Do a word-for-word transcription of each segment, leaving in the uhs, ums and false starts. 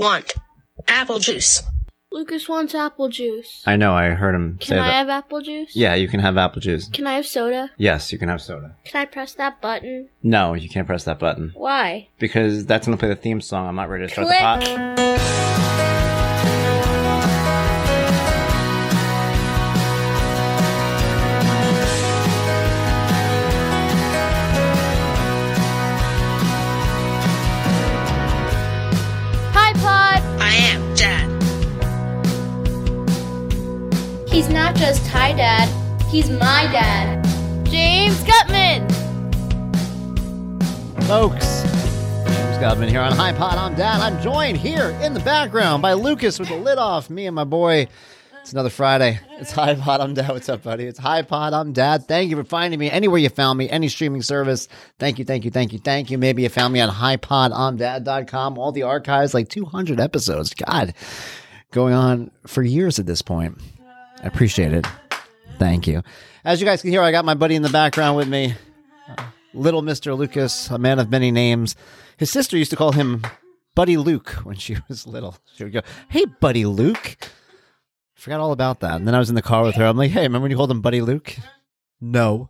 want apple juice. Lucas wants apple juice. I know, I heard him Can say I that. have apple juice? Yeah, you can have apple juice. Can I have soda? Yes, you can have soda. Can I press that button? No, you can't press that button. Why? Because that's going to play the theme song. I'm not ready to start Click. the pot. Hi, Pod! I am Dad. He's not just hi, Dad. He's my dad. James Gutman! Folks, James Gutman here on Hi Pod. I'm Dad. I'm joined here in the background by Lucas with the lid off. Me and my boy. It's another Friday. It's Hi Pod. I'm Dad. What's up, buddy? It's Hi Pod. I'm Dad. Thank you for finding me anywhere you found me, any streaming service. Thank you, thank you, thank you, thank you. Maybe you found me on hi pod om dad dot com. All the archives, like two hundred episodes. God, going on for years at this point. I appreciate it. Thank you. As you guys can hear, I got my buddy in the background with me. Uh, little Mister Lucas, a man of many names. His sister used to call him Buddy Luke when she was little. She would go, "Hey, Buddy Luke." Forgot all about that. And then I was in the car with her. I'm like, "Hey, remember when you called him Buddy Luke?" No.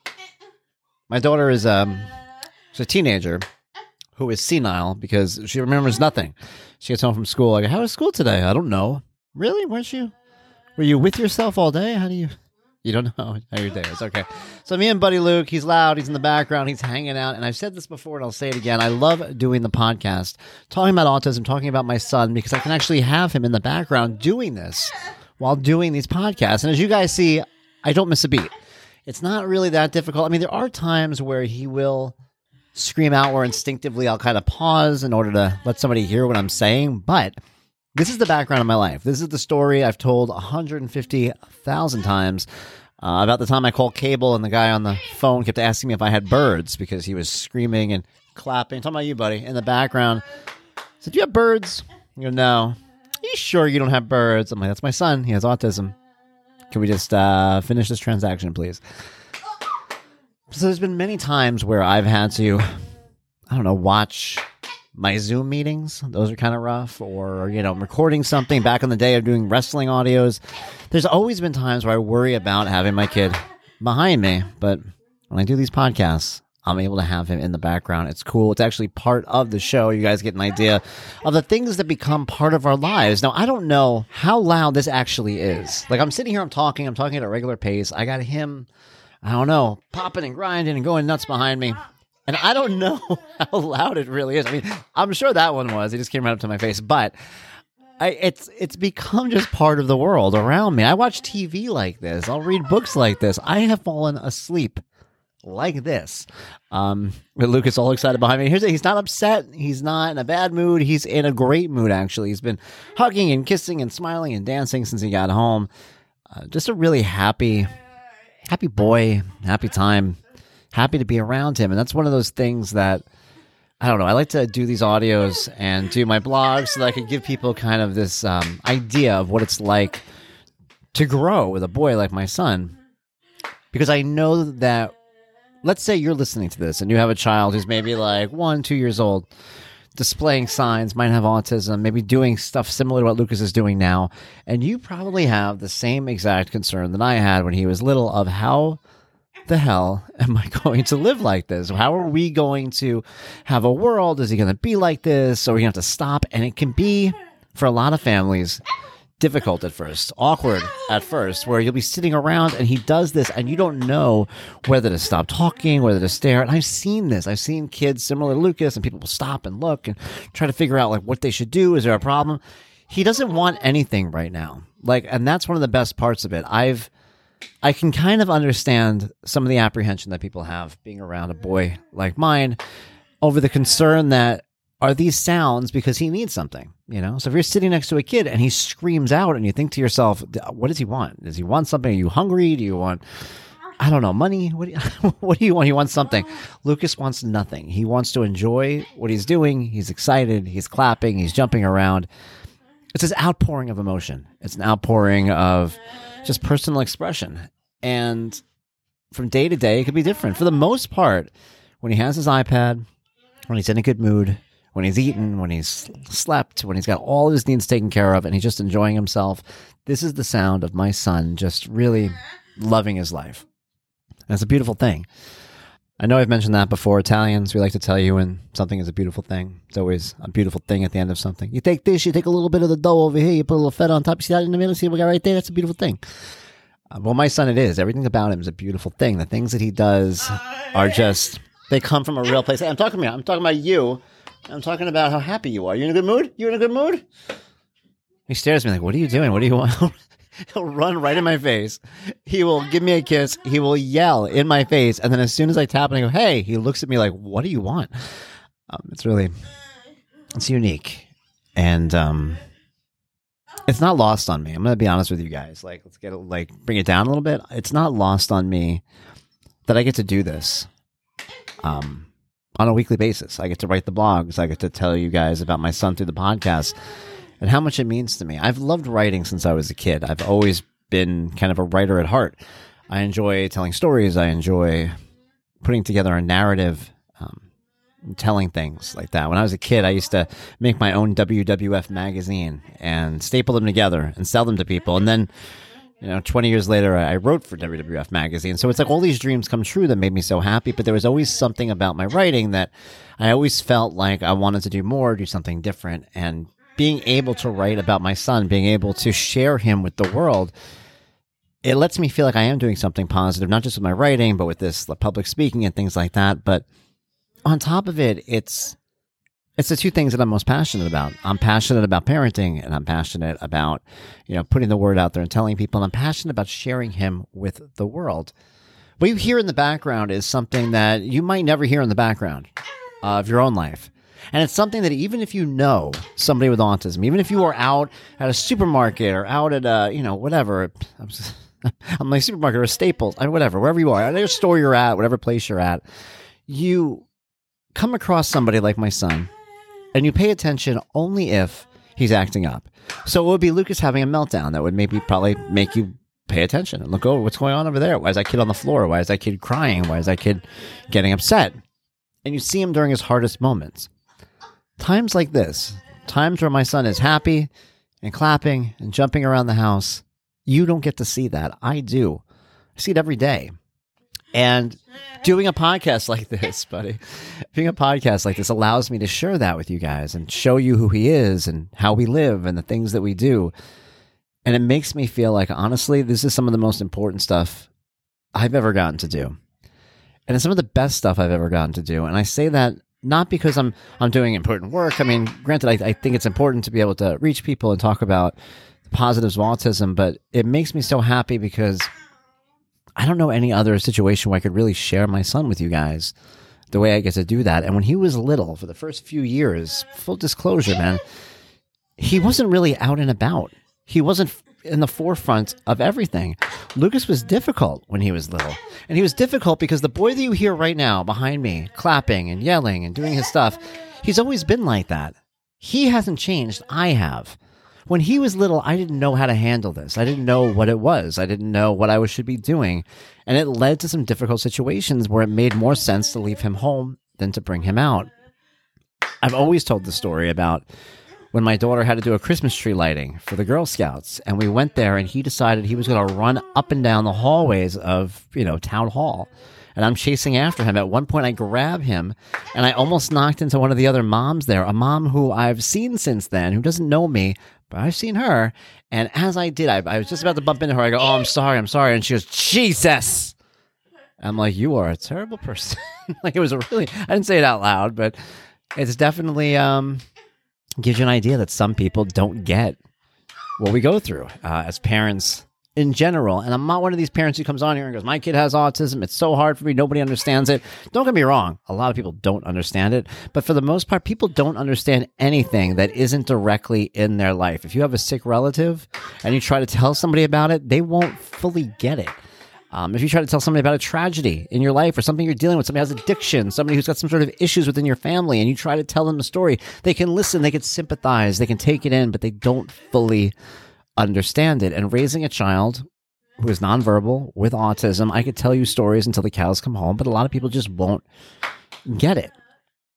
My daughter is um, she's a teenager who is senile because she remembers nothing. She gets home from school. I go, "How was school today?" "I don't know." "Really? Weren't you? Were you with yourself all day? How do you... You don't know how your day is." Okay. So me and Buddy Luke, he's loud, he's in the background, he's hanging out. And I've said this before and I'll say it again. I love doing the podcast, talking about autism, talking about my son, because I can actually have him in the background doing this while doing these podcasts. And as you guys see, I don't miss a beat. It's not really that difficult. I mean, there are times where he will scream out where instinctively I'll kind of pause in order to let somebody hear what I'm saying. But this is the background of my life. This is the story I've told one hundred fifty thousand times uh, about the time I called cable and the guy on the phone kept asking me if I had birds because he was screaming and clapping. Talking about you, buddy, in the background. I said, "Do you have birds?" You go, "No." "Are you sure you don't have birds?" I'm like, "That's my son. He has autism. Can we just uh, finish this transaction, please?" So there's been many times where I've had to, I don't know, watch my Zoom meetings. Those are kind of rough. Or, you know, I'm recording something. Back in the day of doing wrestling audios, there's always been times where I worry about having my kid behind me. But when I do these podcasts, I'm able to have him in the background. It's cool. It's actually part of the show. You guys get an idea of the things that become part of our lives. Now, I don't know how loud this actually is. Like, I'm sitting here, I'm talking, I'm talking at a regular pace. I got him, I don't know, popping and grinding and going nuts behind me. And I don't know how loud it really is. I mean, I'm sure that one was. It just came right up to my face. But I, it's it's become just part of the world around me. I watch T V like this. I'll read books like this. I have fallen asleep like this. Um, with Lucas all excited behind me. Here's it. He's not upset. He's not in a bad mood. He's in a great mood, actually. He's been hugging and kissing and smiling and dancing since he got home. Uh, just a really happy, happy boy, happy time. Happy to be around him. And that's one of those things that, I don't know, I like to do these audios and do my blog so that I could give people kind of this um, idea of what it's like to grow with a boy like my son. Because I know that, let's say you're listening to this and you have a child who's maybe like one, two years old, displaying signs, might have autism, maybe doing stuff similar to what Lucas is doing now. And you probably have the same exact concern that I had when he was little of how the hell am I going to live like this? How are we going to have a world? Is he going to be like this? Are we going to have to stop? And it can be, for a lot of families, difficult at first, awkward at first, where you'll be sitting around and he does this and you don't know whether to stop talking, whether to stare. And I've seen this. I've seen kids similar to Lucas, and people will stop and look and try to figure out like what they should do. Is there a problem? He doesn't want anything right now. Like, and that's one of the best parts of it. I've I can kind of understand some of the apprehension that people have being around a boy like mine over the concern that, are these sounds because he needs something, you know? So if you're sitting next to a kid and he screams out and you think to yourself, what does he want? Does he want something? Are you hungry? Do you want, I don't know, money? What do you, what do you want? He wants something. Lucas wants nothing. He wants to enjoy what he's doing. He's excited. He's clapping. He's jumping around. It's this outpouring of emotion. It's an outpouring of just personal expression. And from day to day, it could be different. For the most part, when he has his iPad, when he's in a good mood, when he's eaten, when he's slept, when he's got all of his needs taken care of, and he's just enjoying himself. This is the sound of my son just really loving his life. And it's a beautiful thing. I know I've mentioned that before. Italians, we like to tell you when something is a beautiful thing. It's always a beautiful thing at the end of something. You take this, you take a little bit of the dough over here, you put a little feta on top, you see that in the middle, see what we got right there? That's a beautiful thing. Uh, well, my son, it is. Everything about him is a beautiful thing. The things that he does are just, they come from a real place. Hey, I'm talking about, I'm talking about you. I'm talking about how happy you are. You in a good mood? You in a good mood? He stares at me like, what are you doing? What do you want? He'll run right in my face. He will give me a kiss. He will yell in my face. And then as soon as I tap and I go, hey, he looks at me like, what do you want? Um, it's really, it's unique. And um, it's not lost on me. I'm going to be honest with you guys. Like, let's get it, like, bring it down a little bit. It's not lost on me that I get to do this um, on a weekly basis. I get to write the blogs. I get to tell you guys about my son through the podcast. And how much it means to me. I've loved writing since I was a kid. I've always been kind of a writer at heart. I enjoy telling stories. I enjoy putting together a narrative, um, telling things like that. When I was a kid, I used to make my own W W F magazine and staple them together and sell them to people. And then, you know, twenty years later, I wrote for W W F magazine. So it's like all these dreams come true that made me so happy. But there was always something about my writing that I always felt like I wanted to do more, do something different. And being able to write about my son, being able to share him with the world, it lets me feel like I am doing something positive, not just with my writing, but with this public speaking and things like that. But on top of it, it's it's the two things that I'm most passionate about. I'm passionate about parenting, and I'm passionate about, you know, putting the word out there and telling people, and I'm passionate about sharing him with the world. What you hear in the background is something that you might never hear in the background of your own life. And it's something that even if you know somebody with autism, even if you are out at a supermarket or out at a, you know, whatever, I'm, just, I'm like supermarket or a Staples, I mean, whatever, wherever you are, whatever store you're at, whatever place you're at, you come across somebody like my son and you pay attention only if he's acting up. So it would be Lucas having a meltdown that would maybe probably make you pay attention and look over what's going on over there. Why is that kid on the floor? Why is that kid crying? Why is that kid getting upset? And you see him during his hardest moments. Times like this, times where my son is happy and clapping and jumping around the house, you don't get to see that. I do. I see it every day. And doing a podcast like this, buddy, doing a podcast like this allows me to share that with you guys and show you who he is and how we live and the things that we do. And it makes me feel like, honestly, this is some of the most important stuff I've ever gotten to do. And it's some of the best stuff I've ever gotten to do. And I say that not because I'm I'm doing important work. I mean, granted, I, I think it's important to be able to reach people and talk about the positives of autism, but it makes me so happy because I don't know any other situation where I could really share my son with you guys the way I get to do that. And when he was little, for the first few years, full disclosure, man, he wasn't really out and about. He wasn't in the forefront of everything. Lucas was difficult when he was little. And he was difficult because the boy that you hear right now behind me, clapping and yelling and doing his stuff, he's always been like that. He hasn't changed. I have. When he was little, I didn't know how to handle this. I didn't know what it was. I didn't know what I should be doing. And it led to some difficult situations where it made more sense to leave him home than to bring him out. I've always told the story about when my daughter had to do a Christmas tree lighting for the Girl Scouts. And we went there and he decided he was going to run up and down the hallways of, you know, town hall. And I'm chasing after him. At one point, I grab him and I almost knocked into one of the other moms there, a mom who I've seen since then, who doesn't know me, but I've seen her. And as I did, I, I was just about to bump into her. I go, oh, I'm sorry, I'm sorry. And she goes, Jesus. I'm like, you are a terrible person. Like, it was a really, I didn't say it out loud, but it's definitely, um, gives you an idea that some people don't get what we go through uh, as parents in general. And I'm not one of these parents who comes on here and goes, my kid has autism. It's so hard for me. Nobody understands it. Don't get me wrong. A lot of people don't understand it. But for the most part, people don't understand anything that isn't directly in their life. If you have a sick relative and you try to tell somebody about it, they won't fully get it. Um, if you try to tell somebody about a tragedy in your life or something you're dealing with, somebody has addiction, somebody who's got some sort of issues within your family, and you try to tell them a story, they can listen, they can sympathize, they can take it in, but they don't fully understand it. And raising a child who is nonverbal with autism, I could tell you stories until the cows come home, but a lot of people just won't get it.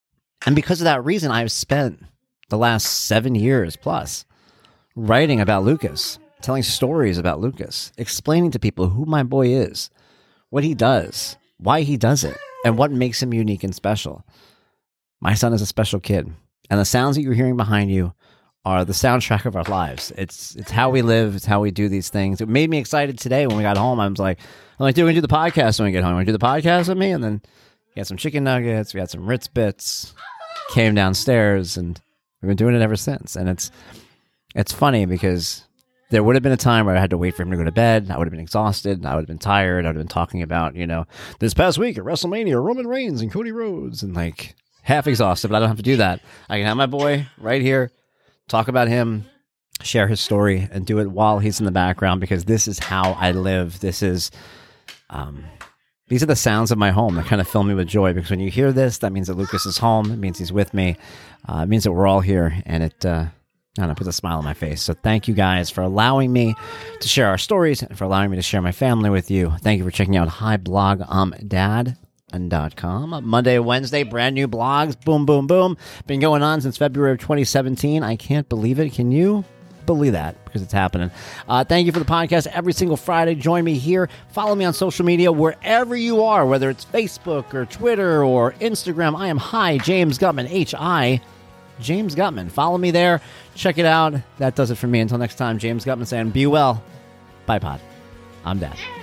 And because of that reason, I've spent the last seven years plus writing about Lucas, telling stories about Lucas, explaining to people who my boy is, what he does, why he does it, and what makes him unique and special. My son is a special kid, and the sounds that you're hearing behind you are the soundtrack of our lives. It's it's how we live. It's how we do these things. It made me excited today when we got home. I was like, I'm like, dude, we're going to do the podcast when we get home. Want to do the podcast with me? And then we had some chicken nuggets. We had some Ritz Bits. Came downstairs, and we've been doing it ever since. And it's it's funny because there would have been a time where I had to wait for him to go to bed. I would have been exhausted. I would have been tired. I would have been talking about, you know, this past week at WrestleMania, Roman Reigns and Cody Rhodes, and like half exhausted, but I don't have to do that. I can have my boy right here, talk about him, share his story, and do it while he's in the background, because this is how I live. This is, um, these are the sounds of my home that kind of fill me with joy, because when you hear this, that means that Lucas is home. It means he's with me. Uh, it means that we're all here, and it, uh, I don't know, puts a smile on my face. So thank you guys for allowing me to share our stories and for allowing me to share my family with you. Thank you for checking out Hi Blog Um Dad. Dot com. Monday, Wednesday, brand new blogs. Boom, boom, boom. Been going on since February of twenty seventeen. I can't believe it. Can you believe that? Because it's happening. Uh, thank you for the podcast every single Friday. Join me here. Follow me on social media wherever you are, whether it's Facebook or Twitter or Instagram. I am Hi James Gutman. H I James Gutman. Follow me there. Check it out. That does it for me. Until next time, James Gutman saying, be well. Bye, pod. I'm Dad.